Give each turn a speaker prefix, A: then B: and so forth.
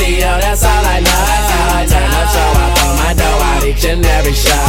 A: radio, that's all I know. Turn up, show up on my dough out each and every show.